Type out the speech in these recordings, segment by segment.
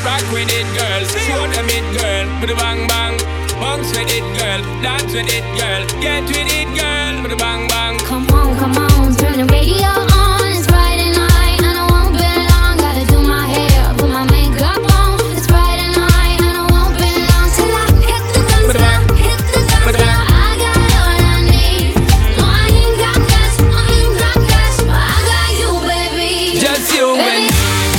Rock with it, girl. Show them it, girl. With the bang bang. Bounce with it, girl. Dance with it, girl. Get with it, girl. With the bang bang. Come on, turn the radio on. It's Friday night and I won't be long. Gotta do my hair, put my makeup on. It's Friday night and I won't be long till I hit the dance floor, hit the dance floor. I got all I need. No, I ain't got cash, but I got you, baby. Just you and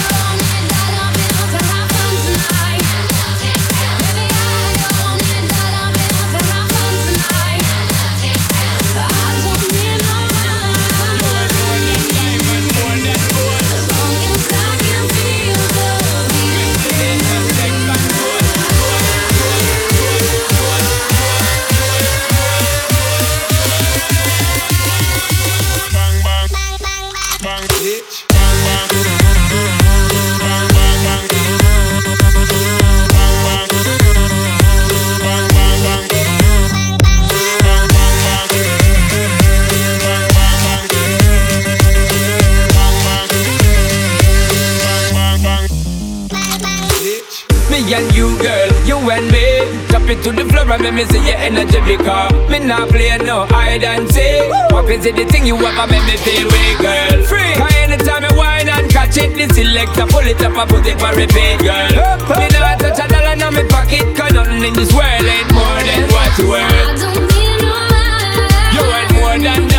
and you, girl, you and me. Drop it to the floor and make me see your energy because me not play no hide and seek. What is it the thing you ever make me feel way, girl? Free. Cause anytime I whine and catch it, the selector pull it up and put it for repeat, girl. Me not touch a dollar in my pocket, cause nothing in this world ain't more than what you worth. I don't need no man. You worth more than that.